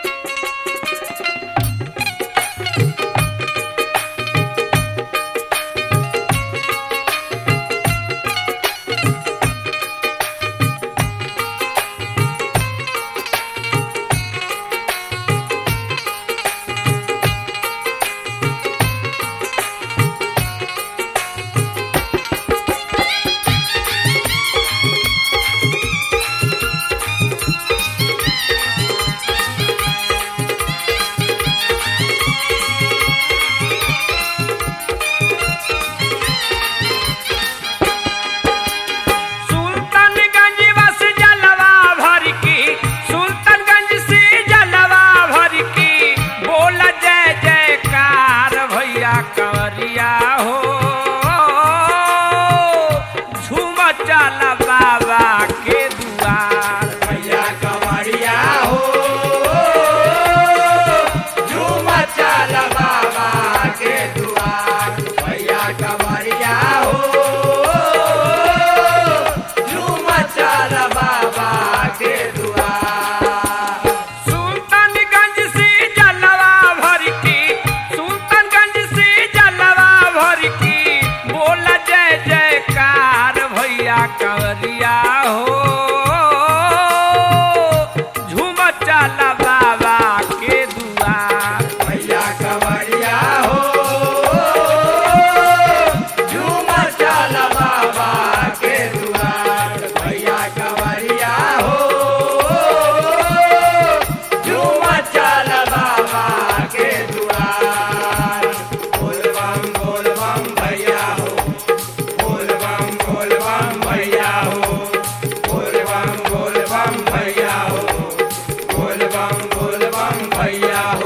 कंवरिया हो झूम चला बाबा के दुआर। भैया कंवरिया हो झूम चला बाबा के दुआर। भैया कंवरिया हो झूम चला बाबा के दुआर। बोल बम भैया हो, बोल बम भैया हो, बोल बम भैया हो, बोल बम भैया हो।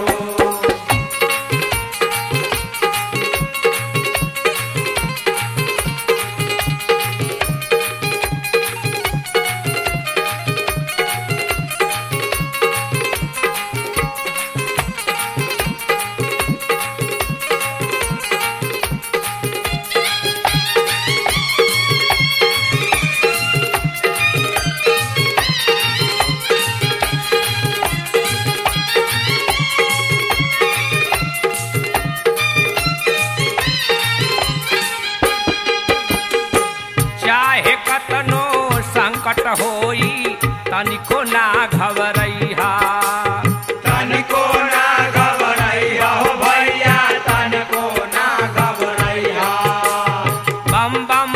चाहे कतनो संकट होई तनिको ना घबरैहा। तनिको ना घबरैहा हो भैया, तनिको ना घबरैहा। बम बम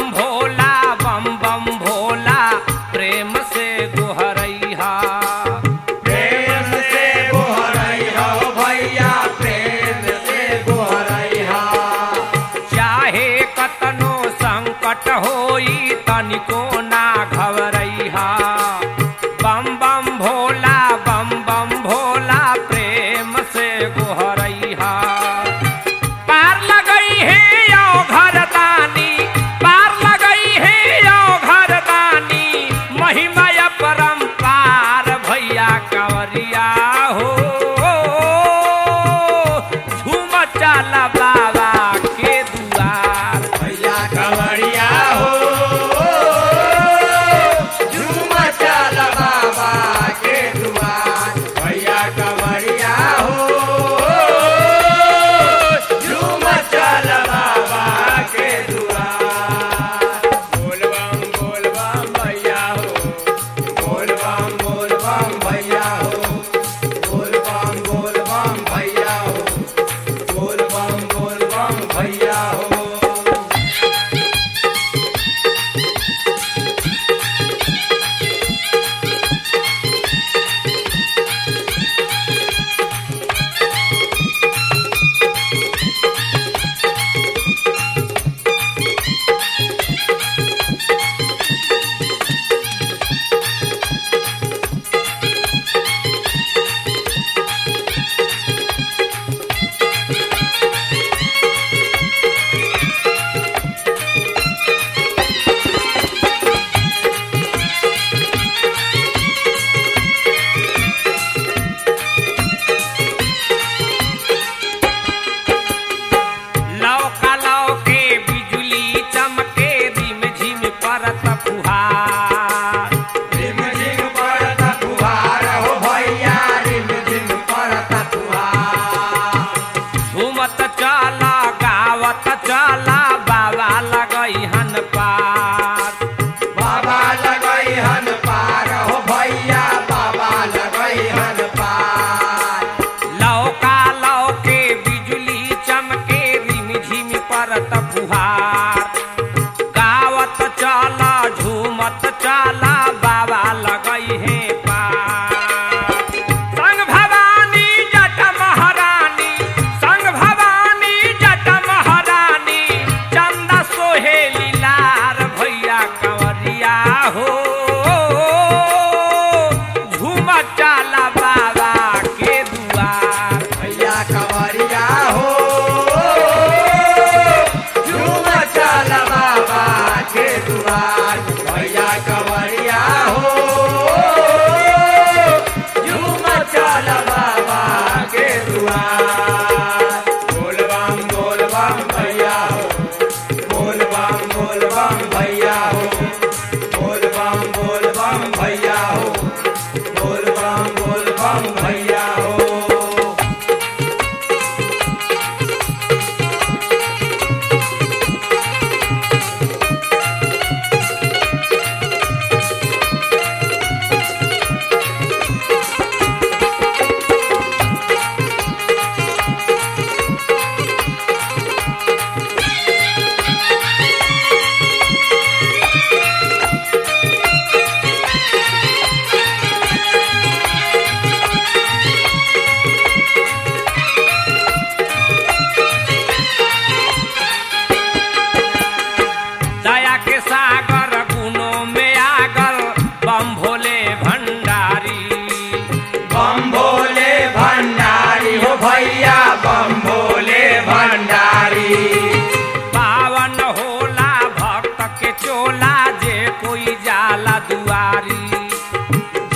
भोला प्रेम से गोहरैहा। प्रेम से गोहरैहा हो भैया, प्रेम से गोहरैहा। चाहे कतनो संकट होई तनिको ना घबरैहा। बम बम भोला प्रेम से गोहरैहा। पार लगई है यो घरदानी, पार लगई है यो घरदानी, महिमा परम्पार। भैया कंवरिया हो झूम चला बाबा के दुआर। भैया कंवरिया हो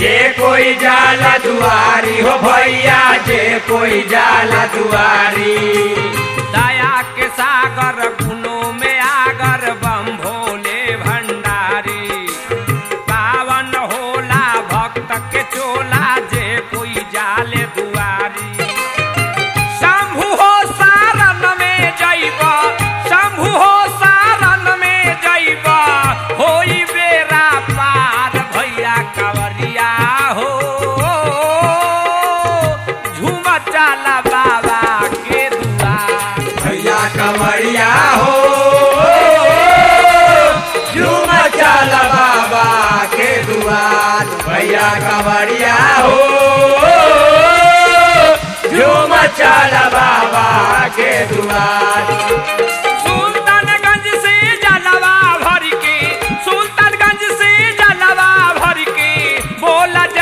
जे कोई जाला दुआरी हो भैया जे कोई जाला दुआरी दया के सागर गुणों में आगर बम भोले भंडारी पावन होला भक्त के चोला जे कोई जाले दुआरी शंभु हो सारन में जइब शंभु हो सारन में जइब होई बेरा पार भैया कवरिया हो झूम चला बाबा के दुआर भैया कमरिया हो झूम चल बाबा के दुआर भैया कमरिया हो झूम चल बाबा के दुआर सुल्तानगंज से जलवा भर के सुल्तानगंज से जलवा भर के बोला